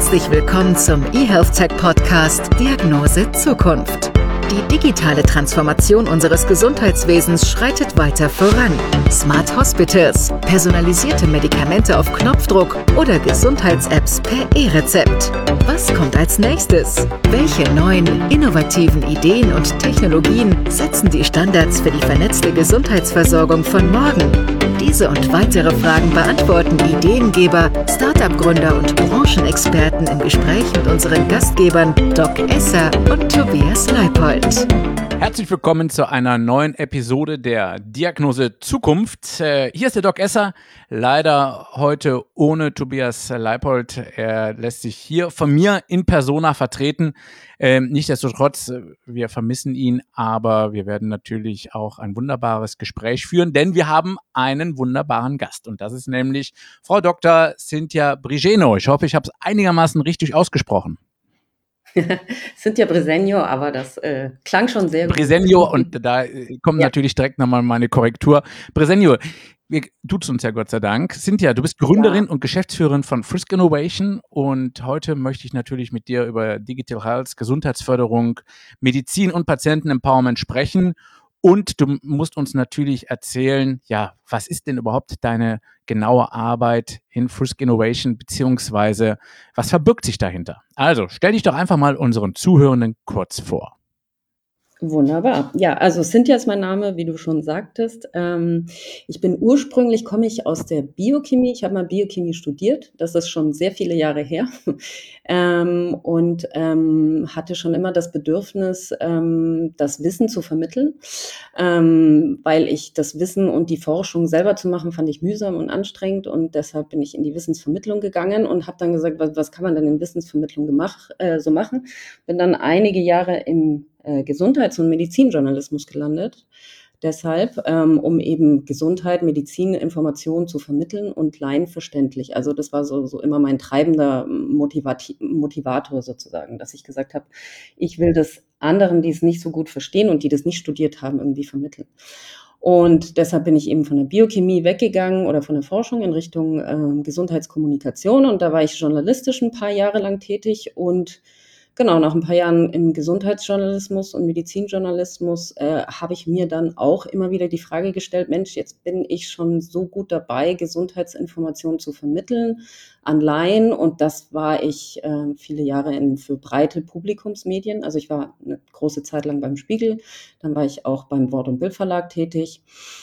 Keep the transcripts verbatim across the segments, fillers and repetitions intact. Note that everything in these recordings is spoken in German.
Herzlich willkommen zum eHealth-Tech-Podcast Diagnose Zukunft. Die digitale Transformation unseres Gesundheitswesens schreitet weiter voran. Smart Hospitals, personalisierte Medikamente auf Knopfdruck oder Gesundheits-Apps per E-Rezept. Was kommt als nächstes? Welche neuen, innovativen Ideen und Technologien setzen die Standards für die vernetzte Gesundheitsversorgung von morgen? Diese und weitere Fragen beantworten Ideengeber, Startup-Gründer und Branchenexperten im Gespräch mit unseren Gastgebern Doc Esser und Tobias Leipold. Herzlich willkommen zu einer neuen Episode der Diagnose Zukunft. Äh, hier ist der Doc Esser, leider heute ohne Tobias Leipold. Er lässt sich hier von mir in Persona vertreten. Ähm, nichtsdestotrotz, wir vermissen ihn, aber wir werden natürlich auch ein wunderbares Gespräch führen, denn wir haben einen wunderbaren Gast. Und das ist nämlich Frau Doktor Cynthia Brigeno. Ich hoffe, ich habe es einigermaßen richtig ausgesprochen. Cynthia Brigeno, aber das äh, klang schon sehr gut. Brigeno, und da äh, kommt ja natürlich direkt nochmal meine Korrektur. Brigeno, wir tut's uns ja Gott sei Dank. Cynthia, du bist Gründerin ja. und Geschäftsführerin von Frisk Innovation, und heute möchte ich natürlich mit dir über Digital Health, Gesundheitsförderung, Medizin und Patienten-Empowerment sprechen. Und du musst uns natürlich erzählen, ja, was ist denn überhaupt deine genaue Arbeit in Frisk Innovation, beziehungsweise was verbirgt sich dahinter? Also, stell dich doch einfach mal unseren Zuhörenden kurz vor. Wunderbar. Ja, also Cynthia ist mein Name, wie du schon sagtest. Ähm, ich bin ursprünglich, komme ich aus der Biochemie. Ich habe mal Biochemie studiert. Das ist schon sehr viele Jahre her. ähm, und ähm, hatte schon immer das Bedürfnis, ähm, das Wissen zu vermitteln. Ähm, weil ich das Wissen und die Forschung selber zu machen, fand ich mühsam und anstrengend. Und deshalb bin ich in die Wissensvermittlung gegangen und habe dann gesagt, was, was kann man denn in Wissensvermittlung gemach, äh, so machen? Bin dann einige Jahre im Gesundheits- und Medizinjournalismus gelandet. Deshalb, ähm, um eben Gesundheit, Medizin, Informationen zu vermitteln und laienverständlich. Also das war so, so immer mein treibender Motivati- Motivator sozusagen, dass ich gesagt habe, ich will das anderen, die es nicht so gut verstehen und die das nicht studiert haben, irgendwie vermitteln. Und deshalb bin ich eben von der Biochemie weggegangen oder von der Forschung in Richtung äh, Gesundheitskommunikation. Und da war ich journalistisch ein paar Jahre lang tätig, und genau, nach ein paar Jahren im Gesundheitsjournalismus und Medizinjournalismus äh, habe ich mir dann auch immer wieder die Frage gestellt, Mensch, jetzt bin ich schon so gut dabei, Gesundheitsinformationen zu vermitteln an Laien, und das war ich äh, viele Jahre in, für breite Publikumsmedien. Also ich war eine große Zeit lang beim Spiegel, dann war ich auch beim Wort- und Bildverlag tätig.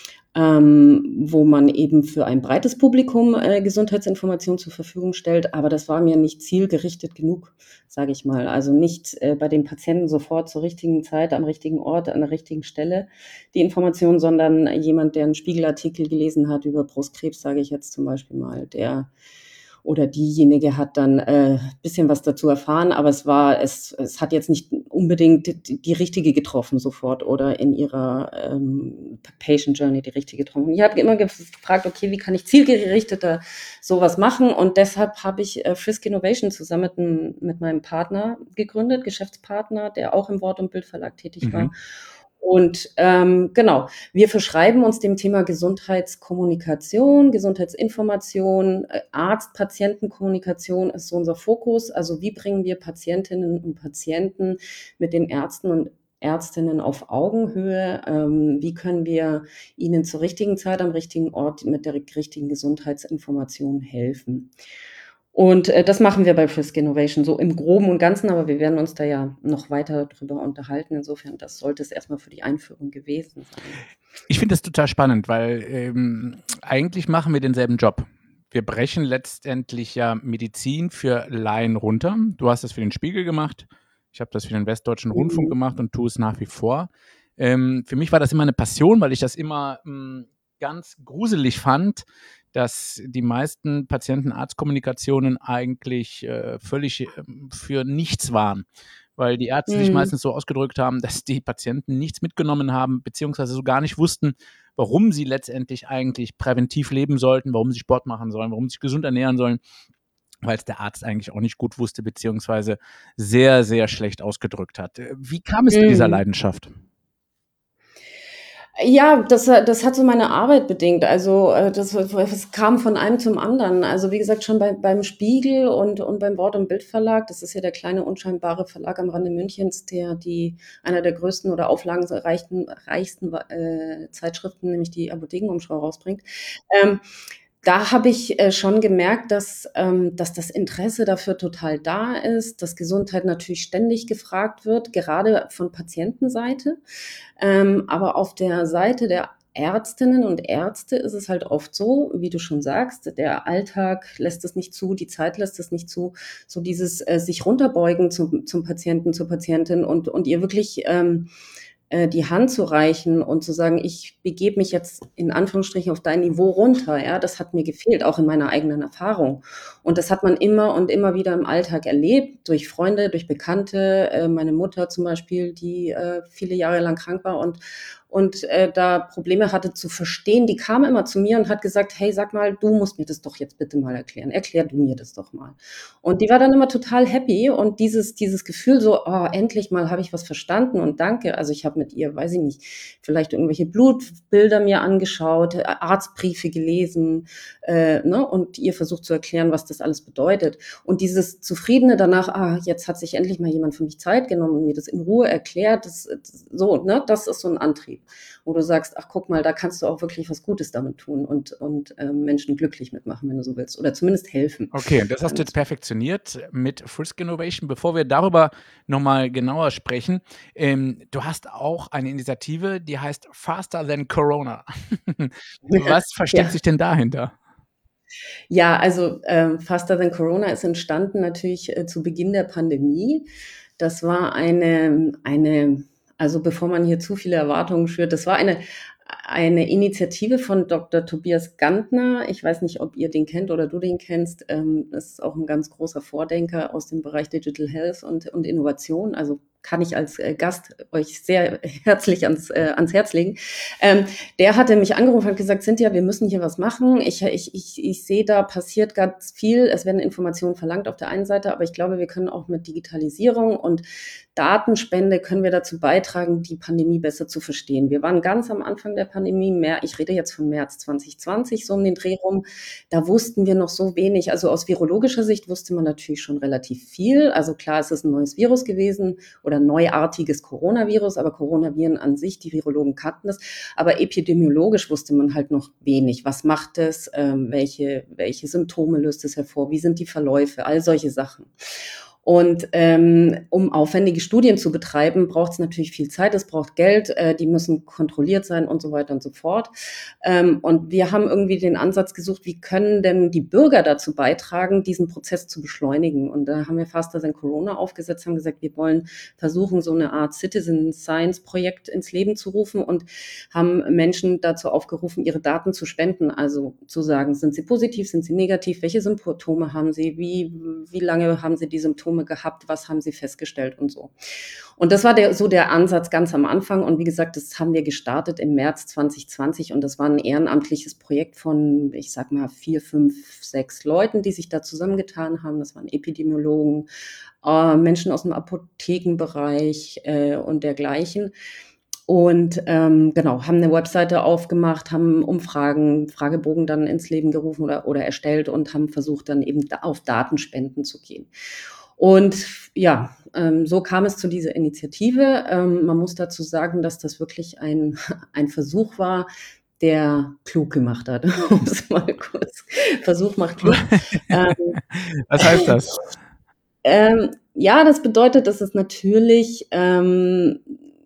Ähm, wo man eben für ein breites Publikum äh, Gesundheitsinformationen zur Verfügung stellt. Aber das war mir nicht zielgerichtet genug, sage ich mal. Also nicht äh, bei den Patienten sofort zur richtigen Zeit, am richtigen Ort, an der richtigen Stelle die Information, sondern jemand, der einen Spiegelartikel gelesen hat über Brustkrebs, sage ich jetzt zum Beispiel mal, der oder diejenige hat dann äh, bisschen was dazu erfahren, aber es war, es, es hat jetzt nicht unbedingt die, die richtige getroffen sofort oder in ihrer ähm, Patient Journey die richtige getroffen. Ich habe immer gefragt, okay, wie kann ich zielgerichteter sowas machen? Und deshalb habe ich äh, Frisk Innovation zusammen mit, mit meinem Partner gegründet, Geschäftspartner, der auch im Wort- und Bildverlag tätig mhm. war. Und ähm, genau, wir verschreiben uns dem Thema Gesundheitskommunikation, Gesundheitsinformation, äh, Arzt-Patienten-Kommunikation ist so unser Fokus. Also wie bringen wir Patientinnen und Patienten mit den Ärzten und Ärztinnen auf Augenhöhe? Ähm, wie können wir ihnen zur richtigen Zeit am richtigen Ort mit der richtigen Gesundheitsinformation helfen? Und äh, das machen wir bei Frisk Innovation so im Groben und Ganzen, aber wir werden uns da ja noch weiter drüber unterhalten. Insofern, das sollte es erstmal für die Einführung gewesen sein. Ich finde das total spannend, weil ähm, eigentlich machen wir denselben Job. Wir brechen letztendlich ja Medizin für Laien runter. Du hast das für den Spiegel gemacht, ich habe das für den Westdeutschen mhm. Rundfunk gemacht und tue es nach wie vor. Ähm, für mich war das immer eine Passion, weil ich das immer ähm, ganz gruselig fand, dass die meisten Patienten-Arzt-Kommunikationen eigentlich äh, völlig äh, für nichts waren, weil die Ärzte mhm. sich meistens so ausgedrückt haben, dass die Patienten nichts mitgenommen haben, beziehungsweise so gar nicht wussten, warum sie letztendlich eigentlich präventiv leben sollten, warum sie Sport machen sollen, warum sie sich gesund ernähren sollen, weil es der Arzt eigentlich auch nicht gut wusste, beziehungsweise sehr, sehr schlecht ausgedrückt hat. Wie kam es mhm. zu dieser Leidenschaft? Ja, das ha das hat so meine Arbeit bedingt. Also, äh, das das kam von einem zum anderen. Also, wie gesagt, schon bei beim Spiegel und und beim Wort und Bild Verlag. Das ist ja der kleine unscheinbare Verlag am Rande Münchens, der die einer der größten oder auflagenreichsten reichsten äh, Zeitschriften, nämlich die Apothekenumschau rausbringt. Ähm, Da habe ich, äh, schon gemerkt, dass ähm, dass das Interesse dafür total da ist, dass Gesundheit natürlich ständig gefragt wird, gerade von Patientenseite. Ähm, aber auf der Seite der Ärztinnen und Ärzte ist es halt oft so, wie du schon sagst, der Alltag lässt es nicht zu, die Zeit lässt es nicht zu, so dieses, äh, sich runterbeugen zum zum Patienten, zur Patientin und und ihr wirklich, ähm, äh, die Hand zu reichen und zu sagen: „Ich begebe mich jetzt in Anführungsstrichen auf dein Niveau runter“, ja? Das hat mir gefehlt, auch in meiner eigenen Erfahrung. Und das hat man immer und immer wieder im Alltag erlebt, durch Freunde, durch Bekannte, äh, meine Mutter zum Beispiel, die, äh, viele Jahre lang krank war und und, äh, da Probleme hatte zu verstehen. Die kam immer zu mir und hat gesagt: „Hey, sag mal, du musst mir das doch jetzt bitte mal erklären. Erklär du mir das doch mal.“ Und die war dann immer total happy und dieses dieses Gefühl so: „Oh, endlich mal habe ich was verstanden und danke.“ Also, ich habe mit ihr, weiß ich nicht, vielleicht irgendwelche Blutbilder mir angeschaut, äh, Arztbriefe gelesen, äh, ne, und ihr versucht zu erklären, was das alles bedeutet. Und dieses Zufriedene danach: „Ah, jetzt hat sich endlich mal jemand für mich Zeit genommen und mir das in Ruhe erklärt“, das das so, ne, das ist so 'n Antrieb, wo du sagst: „Ach, guck mal, da kannst du auch wirklich was Gutes damit tun und und, ähm, Menschen glücklich mitmachen, wenn du so willst, oder zumindest helfen“, Okay, und das hast sagen du wir's jetzt so. perfektioniert mit Frisk Innovation. Bevor wir darüber noch mal genauer sprechen, ähm, du hast auch eine Initiative, die heißt Faster than Corona. Was versteckt Ja. sich denn dahinter? Ja, also, ähm, Faster than Corona ist entstanden natürlich, äh, zu Beginn der Pandemie. Das war eine eine also, bevor man hier zu viele Erwartungen schürt, das war eine eine Initiative von Doktor Tobias Gantner. Ich weiß nicht, ob ihr den kennt oder du den kennst. Ähm, das ist auch 'n ganz großer Vordenker aus dem Bereich Digital Health und und Innovation. Also, kann ich als, äh, Gast euch sehr herzlich ans äh, ans Herz legen. Ähm, der hatte mich angerufen und hat gesagt: „Cynthia, wir müssen hier was machen. Ich ich ich ich sehe, da passiert ganz viel. Es werden Informationen verlangt auf der einen Seite, aber ich glaube, wir können auch mit Digitalisierung und Datenspende können wir dazu beitragen, die Pandemie besser zu verstehen.“ Wir waren ganz am Anfang der Pandemie, Mä ich rede jetzt von März zwanzig zwanzig, so um den Dreh rum. Da wussten wir noch so wenig. Also, aus virologischer Sicht wusste man natürlich schon relativ viel. Also, klar, es ist 'n neues Virus gewesen oder neuartiges Coronavirus, aber Coronaviren an sich, die Virologen kannten das. Aber epidemiologisch wusste man halt noch wenig. Was macht es? Ähm, welche welche Symptome löst es hervor? Wie sind die Verläufe? All solche Sachen. Und, ähm, um aufwendige Studien zu betreiben, braucht's natürlich viel Zeit, es braucht Geld, äh, die müssen kontrolliert sein und so weiter und so fort. Ähm, und wir haben irgendwie den Ansatz gesucht, wie können denn die Bürger dazu beitragen, diesen Prozess zu beschleunigen? Und da haben wir Faster than Corona aufgesetzt, haben gesagt, wir wollen versuchen, so 'ne Art Citizen Science Projekt ins Leben zu rufen und haben Menschen dazu aufgerufen, ihre Daten zu spenden. Also, zu sagen: „Sind sie positiv, sind sie negativ? Welche Symptome haben sie? Wie wie lange haben sie die Symptome gehabt? Was haben sie festgestellt?“ Und so. Und das war der so der Ansatz ganz am Anfang. Und wie gesagt, das haben wir gestartet im März zwanzig zwanzig und das war 'n ehrenamtliches Projekt von, ich sage mal, vier, fünf, sechs Leuten, die sich da zusammengetan haben. Das waren Epidemiologen, äh, Menschen aus'm Apothekenbereich, äh, und dergleichen. Und, ähm, genau, haben 'ne Webseite aufgemacht, haben Umfragen Fragebogen dann ins Leben gerufen oder oder erstellt und haben versucht, dann eben da auf Datenspenden zu gehen. Und ja, ähm, so kam es zu dieser Initiative. Ähm, man muss dazu sagen, dass das wirklich ein ein Versuch war, der klug gemacht hat, um's mal kurz Versuch macht klug. Ähm, Was heißt das? ähm, ja, das bedeutet, dass es natürlich, ähm,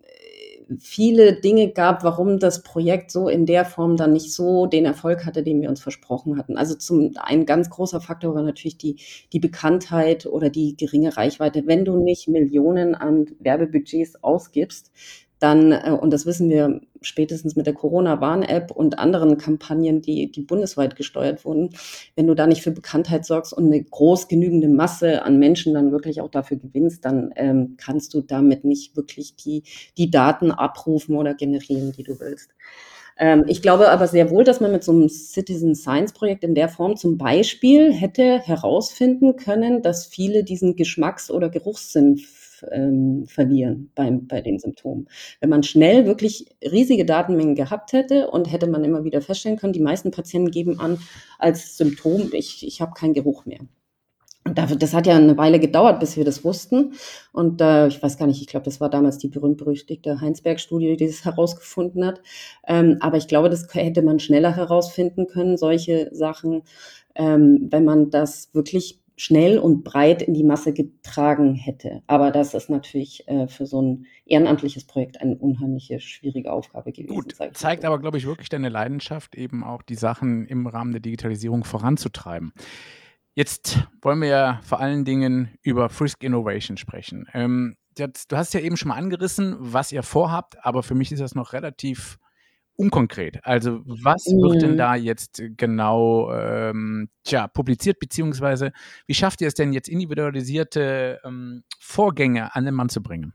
viele Dinge gab, warum das Projekt so in der Form dann nicht so den Erfolg hatte, den wir uns versprochen hatten. Also, zum ein ganz großer Faktor war natürlich die die Bekanntheit oder die geringe Reichweite. Wenn du nicht Millionen an Werbebudgets ausgibst, dann äh, und das wissen wir spätestens mit der Corona-Warn-App und anderen Kampagnen, die die bundesweit gesteuert wurden. Wenn du da nicht für Bekanntheit sorgst und 'ne groß genügende Masse an Menschen dann wirklich auch dafür gewinnst, dann, ähm, kannst du damit nicht wirklich die die Daten abrufen oder generieren, die du willst. Ähm, ich glaube aber sehr wohl, dass man mit so einem Citizen Science Projekt in der Form zum Beispiel hätte herausfinden können, dass viele diesen Geschmacks- oder Geruchssinn f- ähm, verlieren beim, bei den Symptomen. Wenn man schnell wirklich riesige Datenmengen gehabt hätte und hätte man immer wieder feststellen können, die meisten Patienten geben an als Symptom, ich, ich habe keinen Geruch mehr. Und dafür, das hat ja eine Weile gedauert, bis wir das wussten. Und äh, ich weiß gar nicht, ich glaube, das war damals die berühmt-berüchtigte Heinsberg-Studie, die das herausgefunden hat. Ähm, aber ich glaube, das hätte man schneller herausfinden können, solche Sachen, ähm, wenn man das wirklich schnell und breit in die Masse getragen hätte. Aber das ist natürlich äh, für so ein ehrenamtliches Projekt eine unheimliche, schwierige Aufgabe gewesen, Gut, sag ich mal zeigt so. aber, glaube ich, wirklich deine Leidenschaft, eben auch die Sachen im Rahmen der Digitalisierung voranzutreiben. Jetzt wollen wir ja vor allen Dingen über Frisk Innovation sprechen. Ähm, jetzt, du hast ja eben schon mal angerissen, was ihr vorhabt, aber für mich ist das noch relativ unkonkret. Also was wird denn Mhm. da jetzt genau ähm, tja, publiziert, beziehungsweise wie schafft ihr es denn jetzt individualisierte ähm, Vorgänge an den Mann zu bringen?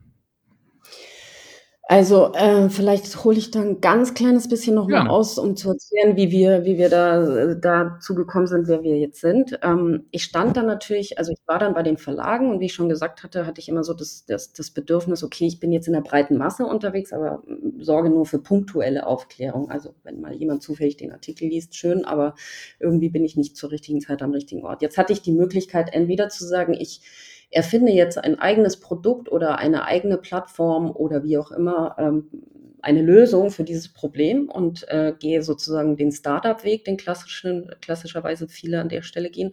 Also, äh, vielleicht hole ich da 'n ganz kleines bisschen noch mal Gerne. aus, um zu erzählen, wie wir wie wir da äh, dazu gekommen sind, wer wir jetzt sind. Ähm, ich stand dann natürlich also, ich war dann bei den Verlagen und wie ich schon gesagt hatte, hatte ich immer so das das das Bedürfnis: „Okay, ich bin jetzt in der breiten Masse unterwegs, aber, hm, sorge nur für punktuelle Aufklärung.“ Also, wenn mal jemand zufällig den Artikel liest, schön, aber irgendwie bin ich nicht zur richtigen Zeit am richtigen Ort. Jetzt hatte ich die Möglichkeit, entweder zu sagen, ich erfinde jetzt ein eigenes Produkt oder eine eigene Plattform oder wie auch immer, ähm, eine Lösung für dieses Problem und äh, gehe sozusagen den Startup-Weg, den klassischen, klassischerweise viele an der Stelle gehen.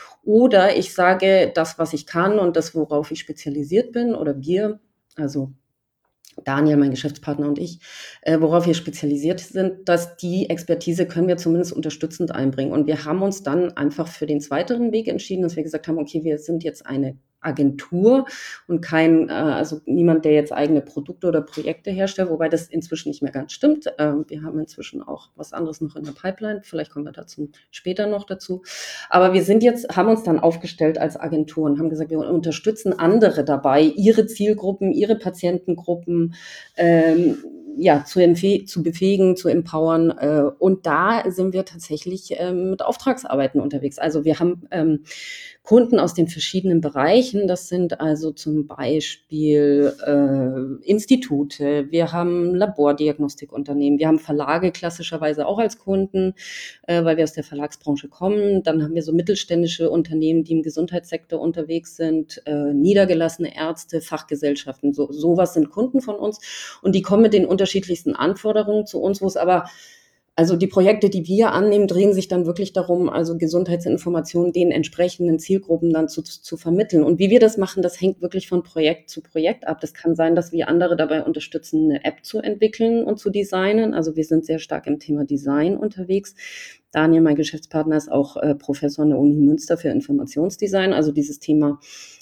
Oder ich sage, das, was ich kann und das, worauf ich spezialisiert bin, oder wir, also Daniel, mein Geschäftspartner und ich, äh, worauf wir spezialisiert sind, dass die Expertise können wir zumindest unterstützend einbringen. Und wir haben uns dann einfach für den zweiteren Weg entschieden, dass wir gesagt haben, okay, wir sind jetzt eine Agentur und kein, äh, also niemand, der jetzt eigene Produkte oder Projekte herstellt, wobei das inzwischen nicht mehr ganz stimmt. Ähm, wir haben inzwischen auch was anderes noch in der Pipeline. Vielleicht kommen wir dazu später noch dazu. Aber wir sind jetzt, haben uns dann aufgestellt als Agentur und haben gesagt, wir unterstützen andere dabei, ihre Zielgruppen, ihre Patientengruppen ähm, ja, zu, empfe- zu befähigen, zu empowern. Äh, und da sind wir tatsächlich ähm, mit Auftragsarbeiten unterwegs. Also wir haben ähm, Kunden aus den verschiedenen Bereichen. Das sind also zum Beispiel äh, Institute, wir haben Labordiagnostikunternehmen, wir haben Verlage klassischerweise auch als Kunden, äh, weil wir aus der Verlagsbranche kommen. Dann haben wir so mittelständische Unternehmen, die im Gesundheitssektor unterwegs sind, äh, niedergelassene Ärzte, Fachgesellschaften. So, sowas sind Kunden von uns und die kommen mit den unterschiedlichsten Anforderungen zu uns, wo es aber also die Projekte, die wir annehmen, drehen sich dann wirklich darum, also Gesundheitsinformationen den entsprechenden Zielgruppen dann zu, zu vermitteln. Und wie wir das machen, das hängt wirklich von Projekt zu Projekt ab. Das kann sein, dass wir andere dabei unterstützen, eine App zu entwickeln und zu designen. Also wir sind sehr stark im Thema Design unterwegs. Daniel, mein Geschäftspartner, ist auch äh, Professor an der Uni Münster für Informationsdesign. Also dieses Thema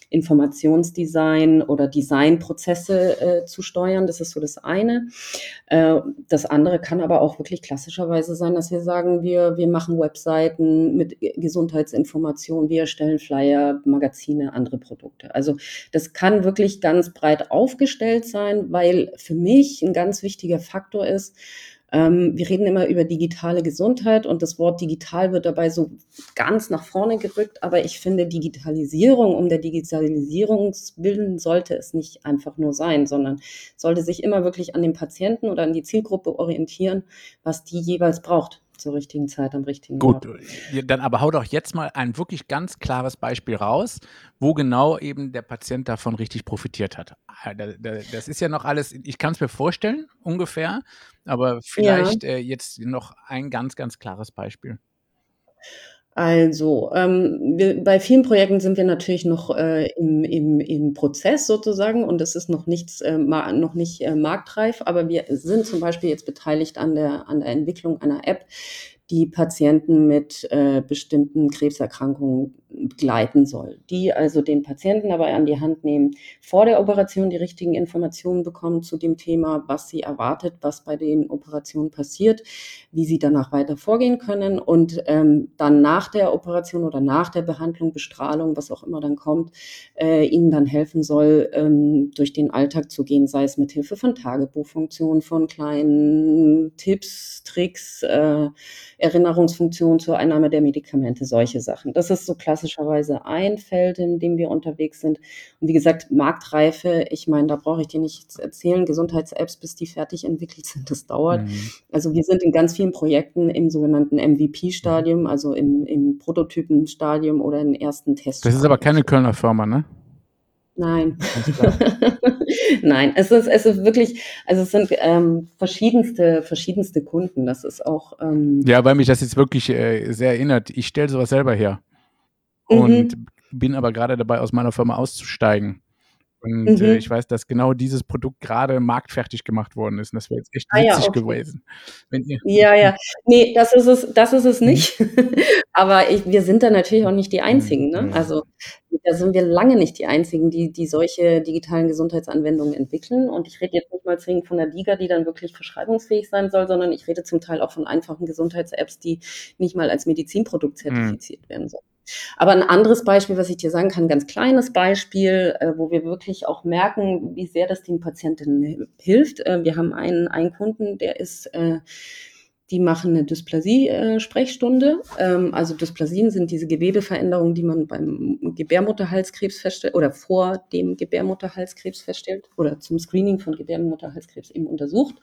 Informationsdesign oder Designprozesse äh, zu steuern, das ist so das eine. Äh, das andere kann aber auch wirklich klassischerweise sein, dass wir sagen, wir, wir machen Webseiten mit Gesundheitsinformationen, wir erstellen Flyer, Magazine, andere Produkte. Also das kann wirklich ganz breit aufgestellt sein, weil für mich ein ganz wichtiger Faktor ist, ähm, wir reden immer über digitale Gesundheit und das Wort digital wird dabei so ganz nach vorne gerückt, aber ich finde Digitalisierung um der Digitalisierung willen sollte es nicht einfach nur sein, sondern sollte sich immer wirklich an den Patienten oder an die Zielgruppe orientieren, was die jeweils braucht zur richtigen Zeit am richtigen Gut, Ort. äh, dann aber hau doch jetzt mal ein wirklich ganz klares Beispiel raus, wo genau eben der Patient davon richtig profitiert hat. Ah, da da das ist ja noch alles ich kann's mir vorstellen ungefähr, aber Ja. vielleicht, äh, jetzt noch ein ganz, ganz klares Beispiel. Also, ähm, wir bei vielen Projekten sind wir natürlich noch, äh, im im im Prozess sozusagen und es ist noch nichts, äh, ma noch nicht, äh, marktreif, aber wir sind zum Beispiel jetzt beteiligt an der an der Entwicklung einer App, die Patienten mit, äh, bestimmten Krebserkrankungen begleiten soll, die also den Patienten dabei an die Hand nehmen, vor der Operation die richtigen Informationen bekommen zu dem Thema, was sie erwartet, was bei den Operationen passiert, wie sie danach weiter vorgehen können und ähm, dann nach der Operation oder nach der Behandlung, Bestrahlung, was auch immer dann kommt, äh, ihnen dann helfen soll, ähm, durch den Alltag zu gehen, sei es mit Hilfe von Tagebuchfunktionen, von kleinen Tipps, Tricks, äh, Erinnerungsfunktionen zur Einnahme der Medikamente, solche Sachen. Das ist so klassischerweise ein Feld, in dem wir unterwegs sind. Und wie gesagt, Marktreife, ich meine, da brauche ich dir nichts erzählen. Gesundheits-Apps, bis die fertig entwickelt sind, das dauert. Mhm. Also wir sind in ganz vielen Projekten im sogenannten M V P-Stadium, also im, im Prototypen-Stadium oder in ersten Tests. Das ist aber keine Kölner Firma, ne? Nein. Nein, es ist, es ist wirklich, also es sind ähm, verschiedenste, verschiedenste Kunden. Das ist auch. Ähm, ja, weil mich das jetzt wirklich äh, sehr erinnert. Ich stelle sowas selber her und mhm. bin aber gerade dabei, aus meiner Firma auszusteigen. Und Mhm. äh, ich weiß, dass genau dieses Produkt gerade marktfertig gemacht worden ist. Und das wäre jetzt echt Ah ja, witzig okay. gewesen. Wenn ihr Ja, ja. Nee, das ist es, das ist es Mhm. nicht. Aber ich, wir sind da natürlich auch nicht die Mhm. Einzigen. Ne? Ja. Also da sind wir lange nicht die Einzigen, die, die solche digitalen Gesundheitsanwendungen entwickeln. Und ich rede jetzt nicht mal zwingend von der DiGA, die dann wirklich verschreibungsfähig sein soll, sondern ich rede zum Teil auch von einfachen Gesundheits-Apps, die nicht mal als Medizinprodukt zertifiziert werden sollen. Aber ein anderes Beispiel, was ich dir sagen kann, ein ganz kleines Beispiel, äh, wo wir wirklich auch merken, wie sehr das den Patientinnen hilft. Äh, wir haben einen, einen Kunden, der ist, äh, die machen eine Dysplasie-Sprechstunde. Ähm, also Dysplasien sind diese Gewebeveränderungen, die man beim Gebärmutterhalskrebs feststellt oder vor dem Gebärmutterhalskrebs feststellt oder zum Screening von Gebärmutterhalskrebs eben untersucht.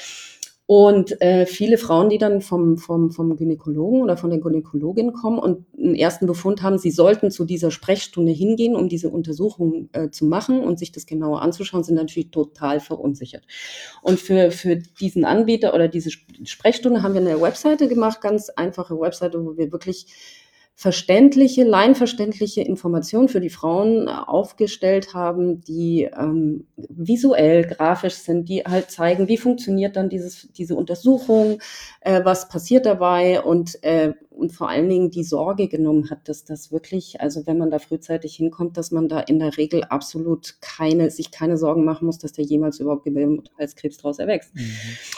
Und äh, viele Frauen, die dann vom, vom, vom Gynäkologen oder von der Gynäkologin kommen und einen ersten Befund haben, sie sollten zu dieser Sprechstunde hingehen, um diese Untersuchung äh, zu machen und sich das genauer anzuschauen, sind natürlich total verunsichert. Und für, für diesen Anbieter oder diese Sprechstunde haben wir eine Webseite gemacht, ganz einfache Webseite, wo wir wirklich verständliche, laienverständliche Informationen für die Frauen aufgestellt haben, die ähm, visuell, grafisch sind, die halt zeigen, wie funktioniert dann dieses, diese Untersuchung, äh, was passiert dabei und, äh, und vor allen Dingen die Sorge genommen hat, dass das wirklich, also wenn man da frühzeitig hinkommt, dass man da in der Regel absolut keine, sich keine Sorgen machen muss, dass da jemals überhaupt Gebärmutterhalskrebs draus erwächst. Mhm.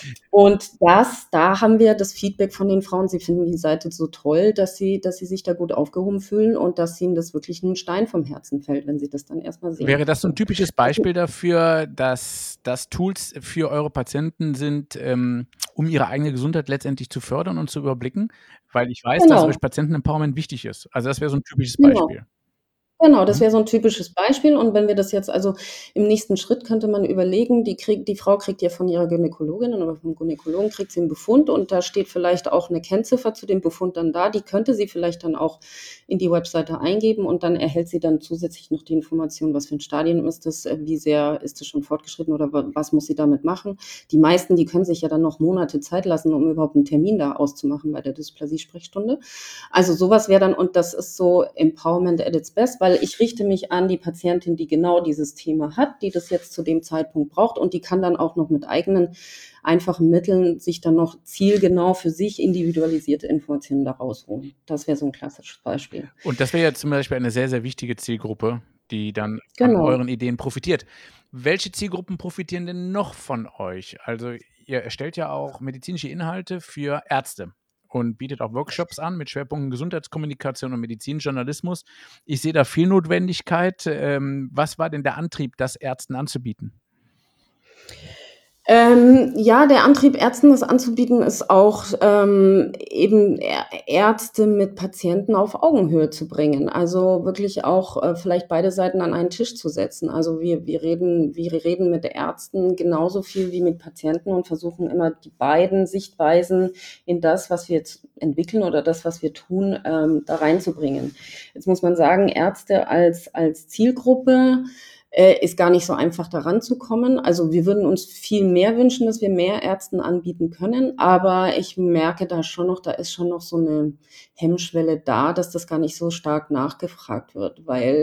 Und das, da haben wir das Feedback von den Frauen, sie finden die Seite so toll, dass sie, dass sie sich da gut aufgehoben fühlen und dass ihnen das wirklich ein Stein vom Herzen fällt, wenn sie das dann erstmal sehen. Wäre das so ein typisches Beispiel dafür, dass das Tools für eure Patienten sind, ähm, um ihre eigene Gesundheit letztendlich zu fördern und zu überblicken? Weil ich weiß, Genau. dass euch Patienten-Empowerment wichtig ist. Also das wäre so ein typisches Genau. Beispiel. Genau, das wäre so ein typisches Beispiel. Und wenn wir das jetzt, also im nächsten Schritt könnte man überlegen, die kriegt, die Frau kriegt ja von ihrer Gynäkologin oder vom Gynäkologen kriegt sie einen Befund und da steht vielleicht auch eine Kennziffer zu dem Befund dann da. Die könnte sie vielleicht dann auch in die Webseite eingeben und dann erhält sie dann zusätzlich noch die Information, was für ein Stadium ist das, wie sehr ist es schon fortgeschritten oder was muss sie damit machen. Die meisten, die können sich ja dann noch Monate Zeit lassen, um überhaupt einen Termin da auszumachen bei der Dysplasie-Sprechstunde. Also sowas wäre dann, und das ist so Empowerment at its best, weil ich richte mich an die Patientin, die genau dieses Thema hat, die das jetzt zu dem Zeitpunkt braucht und die kann dann auch noch mit eigenen einfachen Mitteln sich dann noch zielgenau für sich individualisierte Informationen da rausholen. Das wäre so ein klassisches Beispiel. Und das wäre ja zum Beispiel eine sehr, sehr wichtige Zielgruppe, die dann Genau. an euren Ideen profitiert. Welche Zielgruppen profitieren denn noch von euch? Also ihr erstellt ja auch medizinische Inhalte für Ärzte und bietet auch Workshops an mit Schwerpunkten Gesundheitskommunikation und Medizinjournalismus. Ich sehe da viel Notwendigkeit. Ähm, was war denn der Antrieb, das Ärzten anzubieten? Ähm, ja, der Antrieb, Ärzten das anzubieten, ist auch ähm, eben Ärzte mit Patienten auf Augenhöhe zu bringen. Also wirklich auch äh, vielleicht beide Seiten an einen Tisch zu setzen. Also wir, wir reden, wir reden mit Ärzten genauso viel wie mit Patienten und versuchen immer die beiden Sichtweisen in das, was wir jetzt entwickeln oder das, was wir tun, ähm, da reinzubringen. Jetzt muss man sagen, Ärzte als, als Zielgruppe äh, ist gar nicht so einfach, da ranzukommen. Also, wir würden uns viel mehr wünschen, dass wir mehr Ärzten anbieten können, aber ich merke da schon noch da ist schon noch so 'ne Hemmschwelle da, dass das gar nicht so stark nachgefragt wird,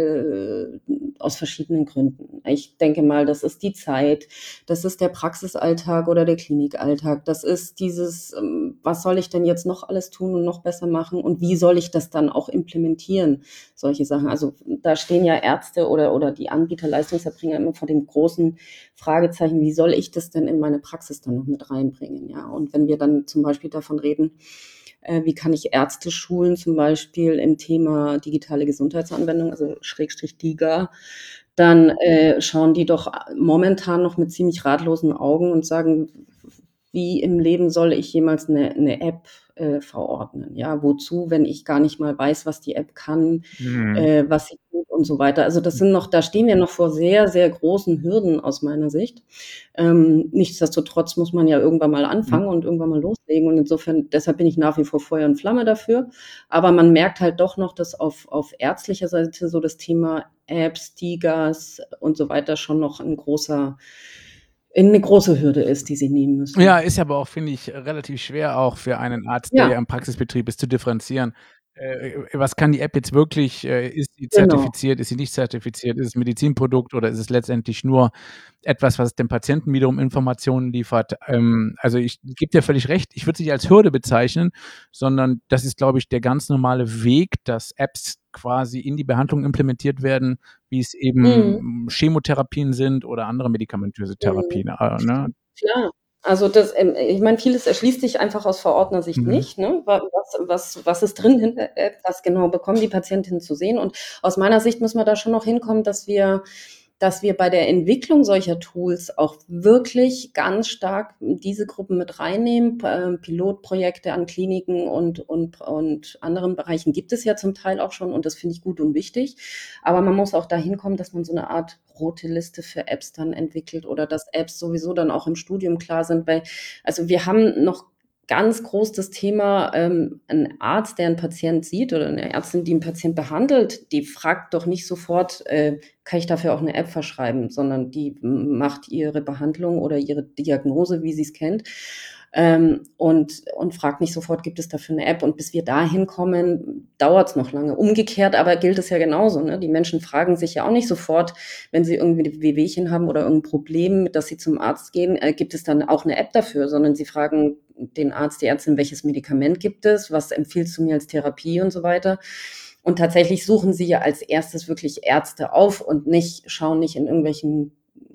weil äh, aus verschiedenen Gründen. Ich denke mal, das ist die Zeit, das ist der Praxisalltag oder der Klinikalltag. Das ist dieses, ähm: „Was soll ich denn jetzt noch alles tun und noch besser machen und wie soll ich das dann auch implementieren?“ Solche Sachen. Also, da stehen ja Ärzte oder oder die Anbieter, Leistungserbringer immer vor dem großen Fragezeichen: „Wie soll ich das denn in meine Praxis dann noch mit reinbringen?“ Ja, und wenn wir dann zum Beispiel davon reden, äh, wie kann ich Ärzte schulen, zum Beispiel im Thema digitale Gesundheitsanwendung, also Schrägstrich DiGA, dann, äh, schauen die doch a momentan noch mit ziemlich ratlosen Augen und sagen: „W wie im Leben soll ich jemals 'ne 'ne App, äh, verordnen? Ja, wozu, wenn ich gar nicht mal weiß, was die App kann, Mhm. äh, was sie tut und so weiter.“ Also, das sind noch da stehen wir noch vor sehr, sehr großen Hürden aus meiner Sicht. Ähm, nichtsdestotrotz muss man ja irgendwann mal Mhm. anfangen und irgendwann mal loslegen und insofern deshalb bin ich nach wie vor Feuer und Flamme dafür. Aber man merkt halt doch noch, dass auf auf ärztlicher Seite so das Thema Apps, DiGAs und so weiter schon noch 'n großer äh, 'ne große Hürde ist, die sie nehmen Ja, müssen. ist aber auch, finde ich, relativ schwer auch für einen Arzt, der Ja. ja im Praxisbetrieb ist, zu differenzieren. Äh, äh, was kann die App jetzt wirklich? Äh, ist sie Genau. zertifiziert, ist sie nicht zertifiziert? Ist es 'n Medizinprodukt oder ist es letztendlich nur etwas, was dem Patienten wiederum Informationen liefert? Ähm, also, ich gebe dir völlig recht, ich würde es nicht als Hürde bezeichnen, sondern das ist, glaube ich, der ganz normale Weg, dass Apps quasi in die Behandlung implementiert werden, wie es Mhm. eben Chemotherapien sind oder andere medikamentöse Mhm. Therapien, äh, ne? Klar. Also, das ähm, ich meine, vieles erschließt sich einfach aus Verordnersicht Mhm. nicht, ne? Wa was was was ist drin in der App? Was genau bekommen die Patientinnen zu sehen? Und aus meiner Sicht müssen wir da schon noch hinkommen, dass wir dass wir bei der Entwicklung solcher Tools auch wirklich ganz stark diese Gruppen mit reinnehmen. P ähm, Pilotprojekte an Kliniken und und und anderen Bereichen gibt es ja zum Teil auch schon und das finde ich gut und wichtig. Aber man muss auch dahin kommen, dass man so 'ne Art rote Liste für Apps dann entwickelt oder dass Apps sowieso dann auch im Studium klar sind, weil also, wir haben noch ganz groß das Thema, ähm, 'n Arzt, der 'n Patient sieht oder 'ne Ärztin, die 'n Patient behandelt, die fragt doch nicht sofort, äh: „Kann ich dafür auch 'ne App verschreiben?“ Sondern die m macht ihre Behandlung oder ihre Diagnose, wie sie's kennt, ähm, und und fragt nicht sofort: „Gibt es dafür 'ne App?“ Und bis wir dahin kommen, dauert's noch lange. Umgekehrt aber gilt es ja genauso, ne? Die Menschen fragen sich ja auch nicht sofort, wenn sie irgendwie Wehwehchen haben oder irgend 'n Problem, dass sie zum Arzt gehen: „Äh, gibt es dann auch 'ne App dafür?“ Sondern sie fragen den Arzt, die Ärztin: „Welches Medikament gibt es? Was empfiehlst du mir als Therapie?“ Und so weiter. Und tatsächlich suchen sie ja als Erstes wirklich Ärzte auf und nicht schauen nicht in irgendwelchen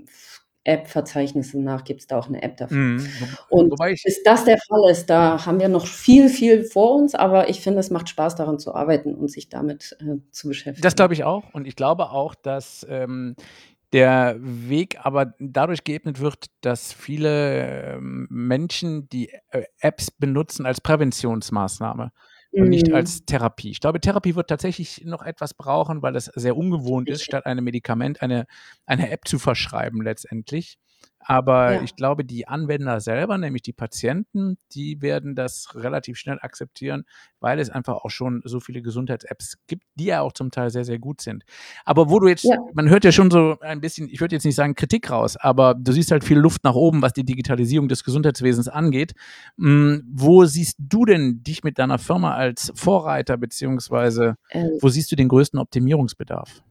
F App-Verzeichnissen nach: „Gibt's da auch 'ne App dafür?“ Mhm. Wo Und wobei ich bis das der Fall ist, da haben wir noch viel, viel vor uns, aber ich finde, es macht Spaß, daran zu arbeiten und sich damit, äh, zu Das beschäftigen. glaube ich auch und ich glaube auch, dass, ähm, der Weg aber dadurch geebnet wird, dass viele, ähm, Menschen die, äh, Apps benutzen als Präventionsmaßnahme und nicht Mhm. als Therapie. Ich glaube, Therapie wird tatsächlich noch etwas brauchen, weil es sehr ungewohnt ist, Richtig. statt einem Medikament eine eine App zu verschreiben letztendlich. Aber Ja. ich glaube, die Anwender selber, nämlich die Patienten, die werden das relativ schnell akzeptieren, weil es einfach auch schon so viele Gesundheits-Apps gibt, die ja auch zum Teil sehr, sehr gut sind. Aber wo du jetzt Ja. man hört ja schon so ein bisschen, ich würde jetzt nicht sagen Kritik raus, aber du siehst halt viel Luft nach oben, was die Digitalisierung des Gesundheitswesens angeht. Hm, wo siehst du denn dich mit deiner Firma als Vorreiter, beziehungsweise Ähm wo siehst du den größten Optimierungsbedarf?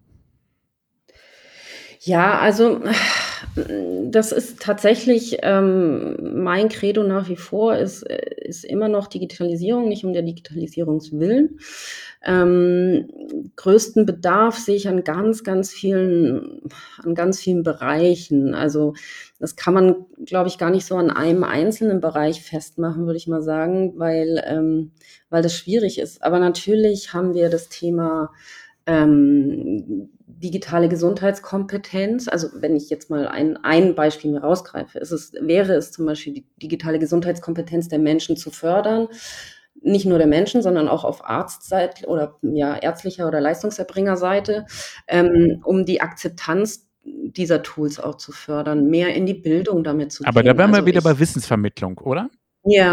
Ja, also, das ist tatsächlich, ähm, mein Credo nach wie vor ist äh, ist immer noch Digitalisierung, nicht um der Digitalisierungs willen. Ähm, größten Bedarf sehe ich an ganz, ganz vielen an ganz vielen Bereichen. Also, das kann man, glaube ich, gar nicht so an einem einzelnen Bereich festmachen, würde ich mal sagen, weil ähm, weil das schwierig ist. Aber natürlich haben wir das Thema, ähm, digitale Gesundheitskompetenz. Also, wenn ich jetzt mal ein ein Beispiel mir rausgreife, ist es wäre es zum Beispiel die digitale Gesundheitskompetenz der Menschen zu fördern. Nicht nur der Menschen, sondern auch auf Arztseit oder, ja, ärztlicher oder Leistungserbringerseite, ähm, um die Akzeptanz dieser Tools auch zu fördern, mehr in die Bildung damit zu Aber da gehen. wären wir Also, wieder bei ich Wissensvermittlung, oder? Ja.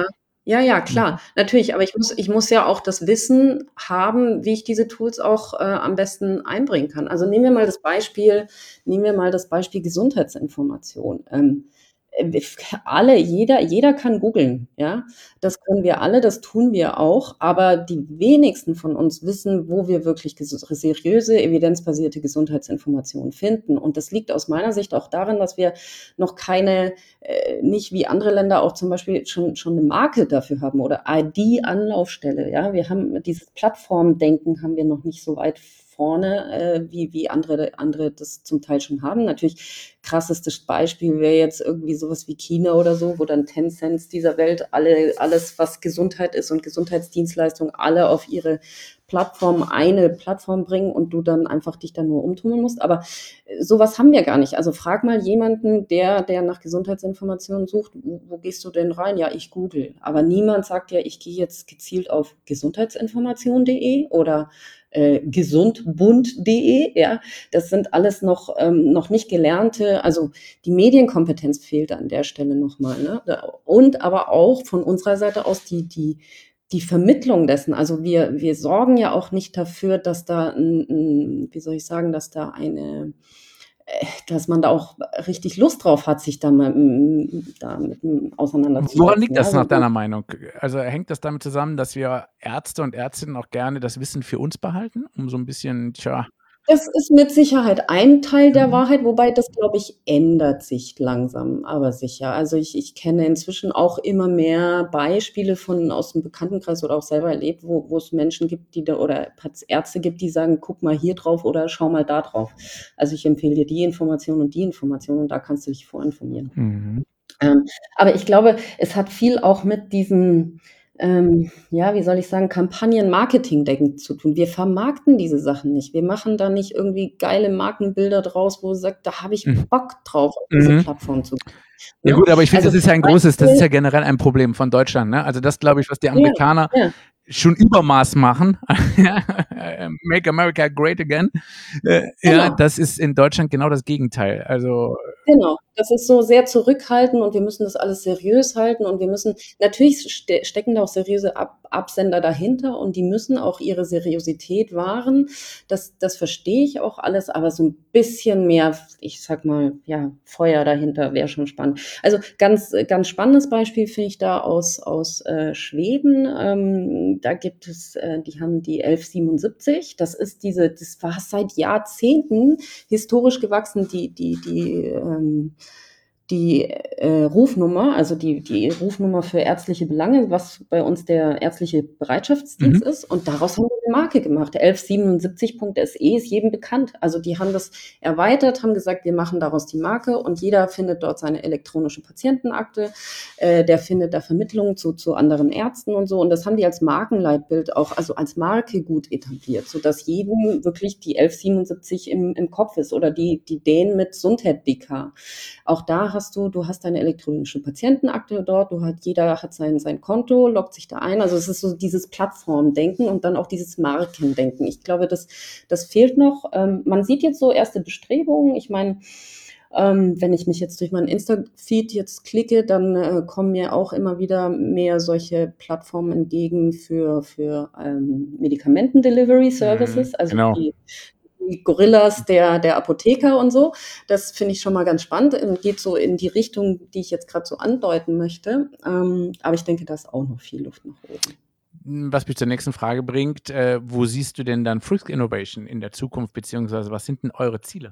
Ja, ja, Mhm. klar, natürlich, aber ich muss ich muss ja auch das Wissen haben, wie ich diese Tools auch, äh, am besten einbringen kann. Also, nehmen wir mal das Beispiel nehmen wir mal das Beispiel Gesundheitsinformation. Ähm, äh, w alle jeder jeder kann googeln, ja? Das können wir alle, das tun wir auch, aber die wenigsten von uns wissen, wo wir wirklich ges seriöse, evidenzbasierte Gesundheitsinformationen finden. Und das liegt aus meiner Sicht auch daran, dass wir noch keine äh, nicht wie andere Länder auch zum Beispiel schon schon 'ne Marke dafür haben oder I D-Anlaufstelle, ja? Wir haben dieses Plattformdenken haben wir noch nicht so weit vorne, äh, wie wie andere andere das zum Teil schon haben. Natürlich krassestes Beispiel wäre jetzt irgendwie so was wie China oder so, wo dann Tencents dieser Welt alle alles, was Gesundheit ist und Gesundheitsdienstleistungen, alle auf ihre Plattform eine Plattform bringen und du dann einfach dich da nur umtummeln musst. Aber äh, so was haben wir gar nicht. Also, frag mal jemanden, der der nach Gesundheitsinformationen sucht: „Wo wo gehst du denn rein?“ „Ja, ich google.“ Aber niemand sagt ja: „Ich gehe jetzt gezielt auf gesundheitsinformation punkt de oder, äh, gesundbund punkt de“, ja? Das sind alles noch ähm, noch nicht gelernte also, die Medienkompetenz fehlt an der Stelle noch mal, ne? Da und aber auch von unserer Seite aus die die die Vermittlung dessen. Also, wir wir sorgen ja auch nicht dafür, dass da 'n 'n wie soll ich sagen, dass da eine äh, dass man da auch richtig Lust drauf hat, sich da mal hm, da mit hm, Woran auseinanderzusetzen, liegt ja? das nach So so deiner Meinung? Also, hängt das damit zusammen, dass wir Ärzte und Ärztinnen auch gerne das Wissen für uns behalten, um so 'n bisschen, tja Das ist mit Sicherheit ein Teil der Mhm. Wahrheit, wobei das, glaube ich, ändert sich langsam, aber sicher. Also, ich ich kenne inzwischen auch immer mehr Beispiele von aus'm Bekanntenkreis oder auch selber erlebt, wo wo es Menschen gibt, die da oder Patz Ärzte gibt, die sagen: „Guck mal hier drauf oder schau mal da drauf. Also, ich empfehle dir die Information und die Information und da kannst du dich vorinformieren.“ Mhm. Ähm, aber ich glaube, es hat viel auch mit diesem, ähm, ja, wie soll ich sagen, Kampagnen-Marketing-Denken zu tun. Wir vermarkten diese Sachen nicht. Wir machen da nicht irgendwie geile Markenbilder draus, wo du sagst: „Da habe ich Mhm. Bock drauf, auf diese Mhm. Plattform zu gehen“, Ja ne? gut, aber ich finde, Also, das ist ja ein großes das ist Beispiel ja generell ein Problem von Deutschland, ne? Also, das glaube ich, was die Ja, Amerikaner ja. schon Übermaß machen, „Make America Great Again“, äh, ja, Genau. das ist in Deutschland genau das Gegenteil. Also Genau, das ist so sehr zurückhaltend und wir müssen das alles seriös halten und wir müssen natürlich ste stecken da auch seriöse Ab Absender dahinter und die müssen auch ihre Seriosität wahren. Das das verstehe ich auch alles, aber so 'n bisschen mehr, f ich sage mal, ja, Feuer dahinter wäre schon spannend. Also, ganz äh, ganz spannendes Beispiel finde ich da aus aus, äh, Schweden. Ähm, da gibt es äh, die haben die elf siebenundsiebzig. Das ist diese das war seit Jahrzehnten historisch gewachsen, die die die, ähm die, äh, Rufnummer, also die die Rufnummer für ärztliche Belange, was bei uns der ärztliche Bereitschaftsdienst Mhm. ist. Und daraus haben die 'ne Marke gemacht. elf siebenundsiebzig punkt se ist jedem bekannt. Also, die haben das erweitert, haben gesagt: „Wir machen daraus die Marke“ und jeder findet dort seine elektronische Patientenakte. Äh, der findet da Vermittlungen zu zu anderen Ärzten und so. Und das haben die als Markenleitbild auch also, als Marke gut etabliert, sodass jedem wirklich die elf siebenundsiebzig im im Kopf ist oder die die Dänen mit Gesundheit.dk. Auch da hast du du hast deine elektronische Patientenakte dort, du hat jeder hat sein sein Konto, loggt sich da ein. Also, es ist so dieses Plattformdenken und dann auch dieses Markendenken. Ich glaube, das das fehlt noch. Ähm, man sieht jetzt so erste Bestrebungen. Ich meine, ähm, wenn ich mich jetzt durch meinen Insta-Feed jetzt klicke, dann, äh, kommen mir auch immer wieder mehr solche Plattformen entgegen für für, ähm, Mhm, Medikamenten-Delivery-Services, also genau. die die Gorillas der der Apotheker und so. Das finde ich schon mal ganz spannend und geht so in die Richtung, die ich jetzt grad so andeuten möchte. Ähm, aber ich denke, da ist auch noch viel Luft nach oben. Hm, was mich zur nächsten Frage bringt, äh, wo siehst du denn dann Frisk Innovation in der Zukunft, beziehungsweise was sind denn eure Ziele?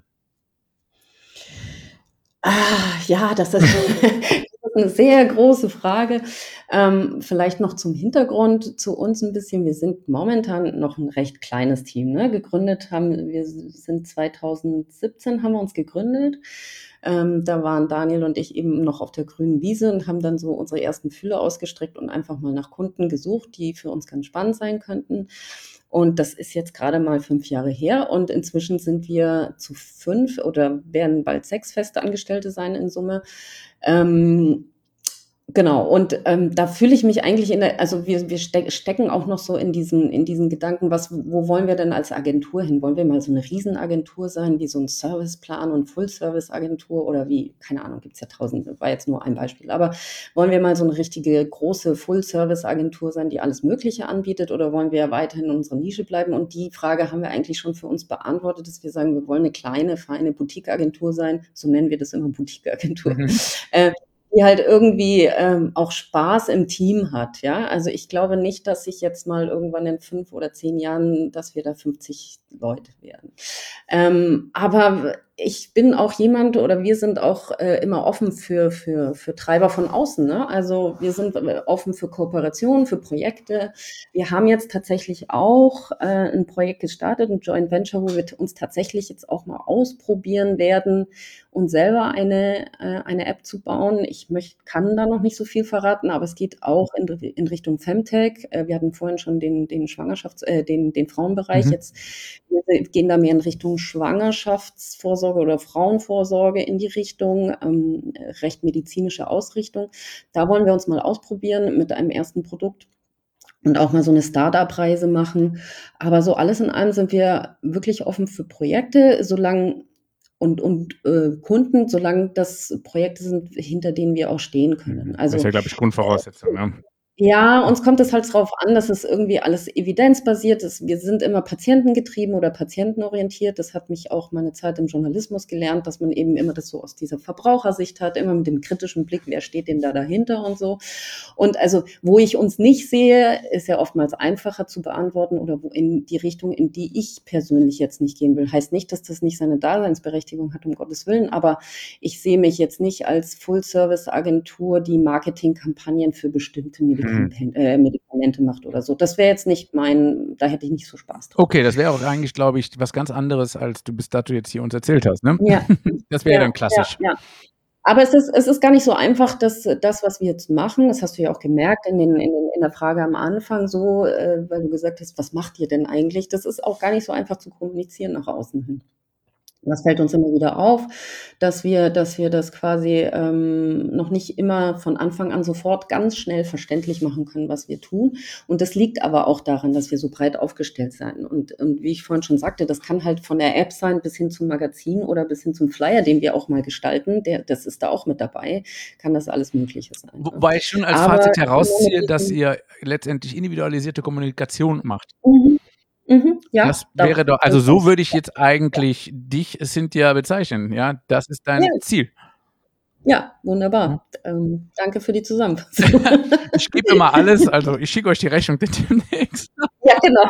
Ah, ja, das ist das ist 'ne sehr große Frage. Ähm, vielleicht noch zum Hintergrund zu uns 'n bisschen. Wir sind momentan noch 'n recht kleines Team, ne? Gegründet haben wir s sind zweitausendsiebzehn haben wir uns gegründet. Ähm, da waren Daniel und ich eben noch auf der grünen Wiese und haben dann so unsere ersten Fühler ausgestreckt und einfach mal nach Kunden gesucht, die für uns ganz spannend sein könnten. Und das ist jetzt grade mal fünf Jahre her und inzwischen sind wir zu fünf oder werden bald sechs feste Angestellte sein in Summe. Ähm, Genau, und ähm, da fühle ich mich eigentlich in der, also wir, wir steck, stecken auch noch so in diesen, in diesen Gedanken, was, wo wollen wir denn als Agentur hin? Wollen wir mal so eine Riesenagentur sein, wie so ein Serviceplan und Full-Service-Agentur oder wie, keine Ahnung, gibt's ja tausende, war jetzt nur ein Beispiel, aber wollen wir mal so eine richtige große Full-Service-Agentur sein, die alles Mögliche anbietet, oder wollen wir weiterhin in unserer Nische bleiben? Und die Frage haben wir eigentlich schon für uns beantwortet, dass wir sagen, wir wollen eine kleine, feine Boutique-Agentur sein, so nennen wir das immer, Boutique-Agentur. Mhm. Äh, die halt irgendwie ähm, auch Spaß im Team hat, ja. Also ich glaube nicht, dass ich jetzt mal irgendwann in fünf oder zehn Jahren, dass wir da fünfzig Leute werden. Ähm, aber ich bin auch jemand, oder wir sind auch äh, immer offen für, für, für Treiber von außen, ne? Also wir sind äh, offen für Kooperationen, für Projekte. Wir haben jetzt tatsächlich auch äh, ein Projekt gestartet, ein Joint Venture, wo wir uns tatsächlich jetzt auch mal ausprobieren werden, uns selber eine, äh, eine App zu bauen. Ich möcht, kann da noch nicht so viel verraten, aber es geht auch in, in Richtung Femtech. Äh, wir hatten vorhin schon den, den Schwangerschafts-, äh, den, den Frauenbereich. Mhm. Jetzt wir gehen da mehr in Richtung Schwangerschaftsvorsorge oder Frauenvorsorge in die Richtung, ähm, recht medizinische Ausrichtung. Da wollen wir uns mal ausprobieren mit einem ersten Produkt und auch mal so eine Start-up-Reise machen. Aber so alles in allem sind wir wirklich offen für Projekte, solange und, und äh, Kunden, solange das Projekte sind, hinter denen wir auch stehen können. Das ist Also ja, glaube ich, Grundvoraussetzung. Ne? ja, uns kommt es halt drauf an, dass es irgendwie alles evidenzbasiert ist. Wir sind immer patientengetrieben oder patientenorientiert. Das hat mich auch meine Zeit im Journalismus gelernt, dass man eben immer das so aus dieser Verbrauchersicht hat, immer mit dem kritischen Blick, wer steht denn da dahinter und so. Und also, wo ich uns nicht sehe, ist ja oftmals einfacher zu beantworten, oder wo in die Richtung, in die ich persönlich jetzt nicht gehen will. Heißt nicht, dass das nicht seine Daseinsberechtigung hat, um Gottes Willen, aber ich sehe mich jetzt nicht als Full-Service-Agentur, die Marketingkampagnen für bestimmte Medikamente Hm. äh, Medikamente macht oder so. Das wäre jetzt nicht mein, da hätte ich nicht so Spaß dran. Okay, das wäre auch eigentlich, glaube ich, was ganz anderes, als du bis dato jetzt hier uns erzählt hast, ne? Ja, Das wäre ja, dann klassisch. ja, ja. Aber es ist, es ist gar nicht so einfach, dass das, was wir jetzt machen, das hast du ja auch gemerkt in, den, in, den, in der Frage am Anfang so, äh, weil du gesagt hast, was macht ihr denn eigentlich? Das ist auch gar nicht so einfach zu kommunizieren nach außen hin. Das fällt uns immer wieder auf, dass wir, dass wir das quasi ähm, noch nicht immer von Anfang an sofort ganz schnell verständlich machen können, was wir tun. Und das liegt aber auch daran, dass wir so breit aufgestellt sein. Und, und wie ich vorhin schon sagte, das kann halt von der App sein bis hin zum Magazin oder bis hin zum Flyer, den wir auch mal gestalten. Der, das ist da auch mit dabei. Kann das alles Mögliche sein. Wobei ich schon als Aber Fazit herausziehe, dass ihr letztendlich individualisierte Kommunikation macht. Mhm. Mhm, ja, Das wäre doch, also das so ist- würde ich jetzt eigentlich dich, Cynthia, bezeichnen. Ja, das ist dein Ja. Ziel. Ja, wunderbar. Ähm, danke für die Zusammenfassung. Ich gebe immer alles, also ich schicke euch die Rechnung demnächst. Ja, genau.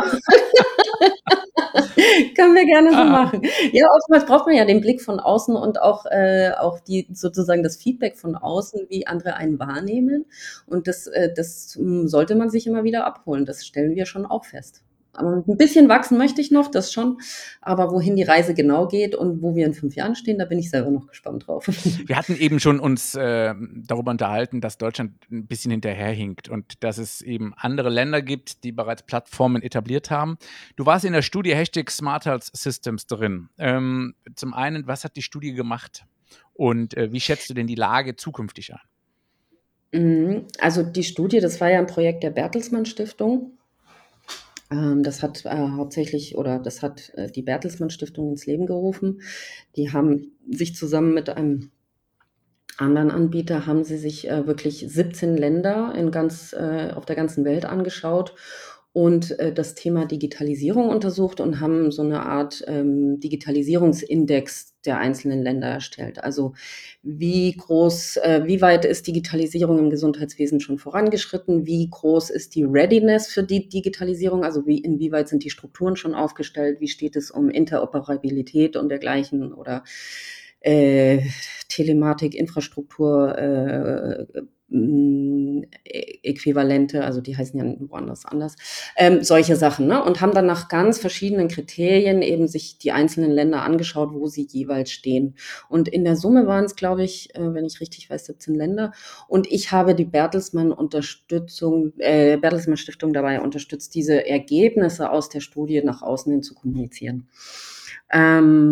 Können wir gerne so Ah. machen. Ja, oftmals braucht man ja den Blick von außen und auch, äh, auch die sozusagen das Feedback von außen, wie andere einen wahrnehmen. Und das, äh, das mh, sollte man sich immer wieder abholen. Das stellen wir schon auch fest. Aber ein bisschen wachsen möchte ich noch, das schon. Aber wohin die Reise genau geht und wo wir in fünf Jahren stehen, da bin ich selber noch gespannt drauf. Wir hatten eben schon uns äh, darüber unterhalten, dass Deutschland ein bisschen hinterherhinkt und dass es eben andere Länder gibt, die bereits Plattformen etabliert haben. Du warst in der Studie Hashtag Smart Health Systems drin. Ähm, zum einen, was hat die Studie gemacht und äh, wie schätzt du denn die Lage zukünftig ein? Mhm. Also die Studie, das war ja ein Projekt der Bertelsmann Stiftung. Ähm, Das hat äh, hauptsächlich, oder das hat äh, die Bertelsmann Stiftung ins Leben gerufen. Die haben sich zusammen mit einem anderen Anbieter, haben sie sich äh, wirklich siebzehn Länder in ganz, äh, auf der ganzen Welt angeschaut und äh, das Thema Digitalisierung untersucht und haben so eine Art ähm, Digitalisierungsindex der einzelnen Länder erstellt. Also wie groß, äh, wie weit ist Digitalisierung im Gesundheitswesen schon vorangeschritten? Wie groß ist die Readiness für die Digitalisierung? Also wie, inwieweit sind die Strukturen schon aufgestellt? Wie steht es um Interoperabilität und dergleichen oder äh, Telematik, Infrastruktur, äh, mh, Äquivalente, also die heißen ja woanders anders, ähm, solche Sachen, ne? Und haben dann nach ganz verschiedenen Kriterien eben sich die einzelnen Länder angeschaut, wo sie jeweils stehen. Und in der Summe waren es, glaube ich, äh, wenn ich richtig weiß, siebzehn Länder. Und ich habe die Bertelsmann Unterstützung, äh, Bertelsmann Stiftung dabei unterstützt, diese Ergebnisse aus der Studie nach außen hin zu kommunizieren. Ähm,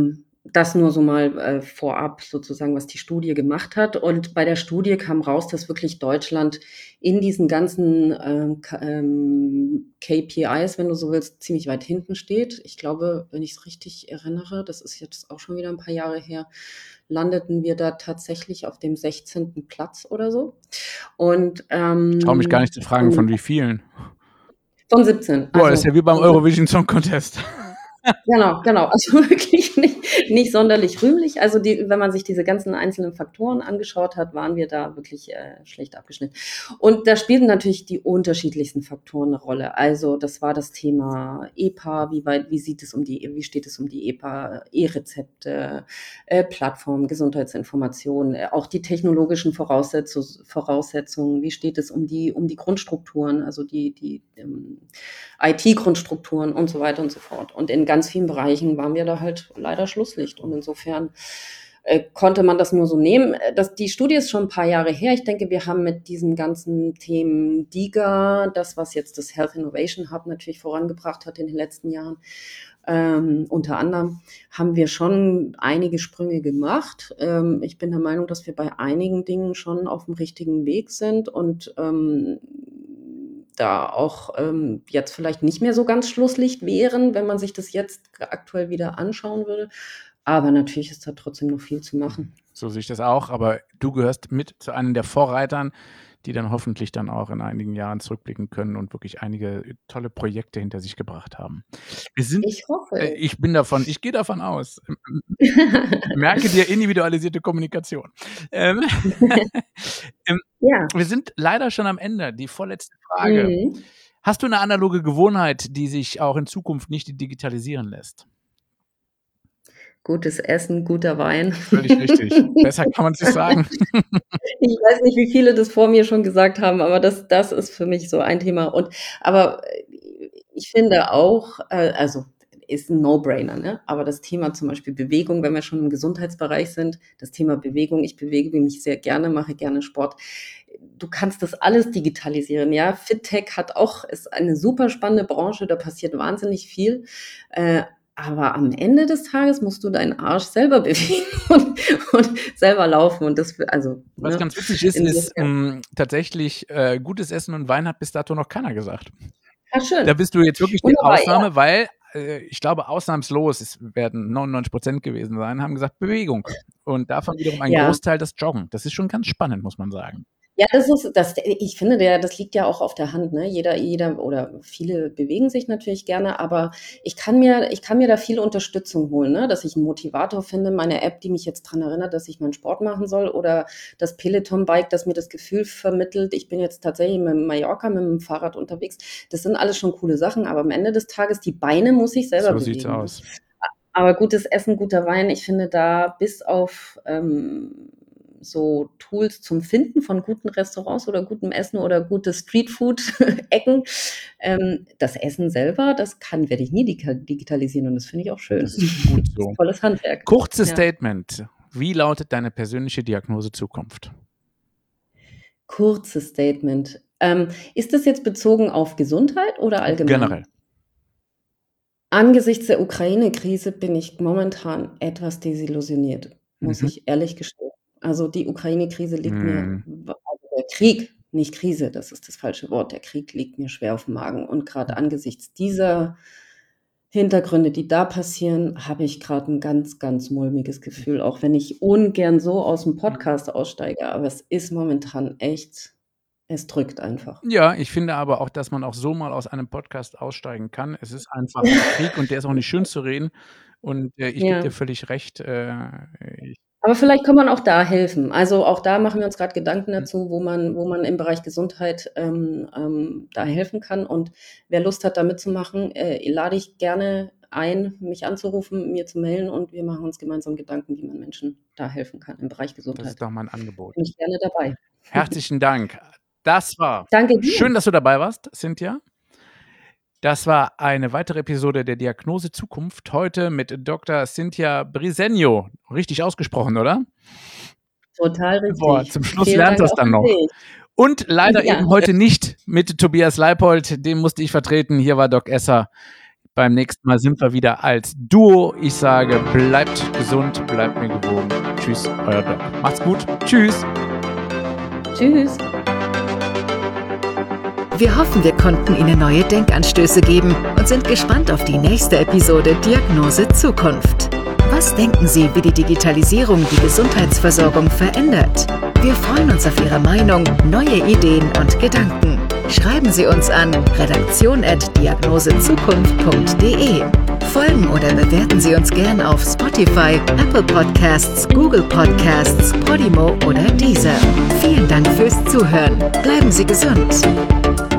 das nur so mal äh, vorab sozusagen, was die Studie gemacht hat. Und bei der Studie kam raus, dass wirklich Deutschland in diesen ganzen ähm, K ähm, K P Is, wenn du so willst, ziemlich weit hinten steht. Ich glaube, wenn ich es richtig erinnere, das ist jetzt auch schon wieder ein paar Jahre her, landeten wir da tatsächlich auf dem sechzehnten Platz oder so. Und ähm, Ich traue mich gar nicht zu fragen, von wie vielen. Von siebzehn. Boah, das ist ja wie beim von siebzehn. Eurovision Song Contest. Genau, genau. Also wirklich nicht, nicht sonderlich rühmlich. Also die, wenn man sich diese ganzen einzelnen Faktoren angeschaut hat, waren wir da wirklich äh, schlecht abgeschnitten. Und da spielten natürlich die unterschiedlichsten Faktoren eine Rolle. Also das war das Thema E P A, wie weit, wie sieht es um die, wie steht es um die E P A, E-Rezepte, äh, Plattformen, Gesundheitsinformationen, äh, auch die technologischen Voraussetzung, Voraussetzungen, wie steht es um die, um die Grundstrukturen, also die, die ähm, I T-Grundstrukturen und so weiter und so fort. Und in ganz vielen Bereichen waren wir da halt leider Schlusslicht. Und insofern äh, konnte man das nur so nehmen. Das, die Studie ist schon ein paar Jahre her. Ich denke, wir haben mit diesen ganzen Themen D I G A, das, was jetzt das Health Innovation Hub natürlich vorangebracht hat in den letzten Jahren, ähm, unter anderem, haben wir schon einige Sprünge gemacht. Ähm, ich bin der Meinung, dass wir bei einigen Dingen schon auf dem richtigen Weg sind und ähm, da auch ähm, jetzt vielleicht nicht mehr so ganz Schlusslicht wären, wenn man sich das jetzt aktuell wieder anschauen würde. Aber natürlich ist da trotzdem noch viel zu machen. So sehe ich das auch, aber du gehörst mit zu einem der Vorreitern, die dann hoffentlich dann auch in einigen Jahren zurückblicken können und wirklich einige tolle Projekte hinter sich gebracht haben. Wir sind, Ich hoffe. äh, ich bin davon, ich gehe davon aus. Merke dir individualisierte Kommunikation. Ähm, ähm, Ja. Wir sind leider schon am Ende. Die vorletzte Frage. Mhm. Hast du eine analoge Gewohnheit, die sich auch in Zukunft nicht digitalisieren lässt? Gutes Essen, guter Wein. Völlig richtig. Besser kann man es nicht sagen. Ich weiß nicht, wie viele das vor mir schon gesagt haben, aber das, das ist für mich so ein Thema. Und aber äh, ich finde auch, äh, also ist ein No-Brainer, ne? Aber das Thema zum Beispiel Bewegung, wenn wir schon im Gesundheitsbereich sind, das Thema Bewegung, ich bewege mich sehr gerne, mache gerne Sport. Du kannst das alles digitalisieren, ja. FitTech hat auch, ist eine super spannende Branche, da passiert wahnsinnig viel. Äh, aber am Ende des Tages musst du deinen Arsch selber bewegen und, und selber laufen. Und das, also, Was ne? ganz witzig ist, ist Insofern. mh, tatsächlich äh, gutes Essen und Wein hat bis dato noch keiner gesagt. Ah, schön. Da bist du jetzt wirklich die Wunderbar, Ausnahme, ja. weil äh, ich glaube, ausnahmslos, es werden neunundneunzig Prozent gewesen sein, haben gesagt Bewegung. Und davon wiederum ein Ja. Großteil das Joggen. Das ist schon ganz spannend, muss man sagen. Ja, das ist, das, ich finde, der, das liegt ja auch auf der Hand, ne? Jeder, jeder oder viele bewegen sich natürlich gerne, aber ich kann mir, ich kann mir da viel Unterstützung holen, ne? Dass ich einen Motivator finde, meine App, die mich jetzt daran erinnert, dass ich meinen Sport machen soll, oder das Peloton-Bike, das mir das Gefühl vermittelt, ich bin jetzt tatsächlich mit Mallorca mit dem Fahrrad unterwegs. Das sind alles schon coole Sachen, aber am Ende des Tages, die Beine muss ich selber So bewegen. sieht's aus. Aber gutes Essen, guter Wein, ich finde da bis auf ähm, so Tools zum Finden von guten Restaurants oder gutem Essen oder gute Streetfood-Ecken, ähm, das Essen selber, das kann, werde ich nie digitalisieren und das finde ich auch schön. Das ist gut so. Das ist tolles Handwerk. Kurzes Ja. Statement. Wie lautet deine persönliche Diagnose Zukunft? Kurzes Statement. Ähm, ist das jetzt bezogen auf Gesundheit oder allgemein? Generell. Angesichts der Ukraine-Krise bin ich momentan etwas desillusioniert, muss Mhm. ich ehrlich gestehen. Also die Ukraine-Krise liegt Mhm. mir, also der Krieg, nicht Krise, das ist das falsche Wort, der Krieg liegt mir schwer auf dem Magen. Und gerade angesichts dieser Hintergründe, die da passieren, habe ich gerade ein ganz, ganz mulmiges Gefühl, auch wenn ich ungern so aus dem Podcast aussteige. Aber es ist momentan echt, es drückt einfach. Ja, ich finde aber auch, dass man auch so mal aus einem Podcast aussteigen kann. Es ist einfach ein Krieg und der ist auch nicht schön zu reden. Und äh, ich gebe Ja. dir völlig recht. Äh, ich, Aber vielleicht kann man auch da helfen. Also auch da machen wir uns gerade Gedanken dazu, wo man, wo man im Bereich Gesundheit ähm, ähm, da helfen kann. Und wer Lust hat, da mitzumachen, äh, lade ich gerne ein, mich anzurufen, mir zu melden und wir machen uns gemeinsam Gedanken, wie man Menschen da helfen kann im Bereich das Gesundheit. ist doch mein Angebot. Bin ich gerne dabei. Herzlichen Dank. Das war Danke dir. schön, dass du dabei warst, Cynthia. Das war eine weitere Episode der Diagnose Zukunft. Heute mit Doktor Cynthia Briseño. Richtig ausgesprochen, oder? Total richtig. Boah, zum Schluss Vielen lernt Dank das auch dann an noch. dich. Und leider Ja. eben heute nicht mit Tobias Leipold. Den musste ich vertreten. Hier war Doc Esser. Beim nächsten Mal sind wir wieder als Duo. Ich sage, bleibt gesund, bleibt mir gewogen. Tschüss, euer Doc. Macht's gut. Tschüss. Tschüss. Wir hoffen, wir konnten Ihnen neue Denkanstöße geben und sind gespannt auf die nächste Episode Diagnose Zukunft. Was denken Sie, wie die Digitalisierung die Gesundheitsversorgung verändert? Wir freuen uns auf Ihre Meinung, neue Ideen und Gedanken. Schreiben Sie uns an redaktion at diagnosezukunft punkt de. Folgen oder bewerten Sie uns gern auf Spotify, Apple Podcasts, Google Podcasts, Podimo oder Deezer. Vielen Dank fürs Zuhören. Bleiben Sie gesund.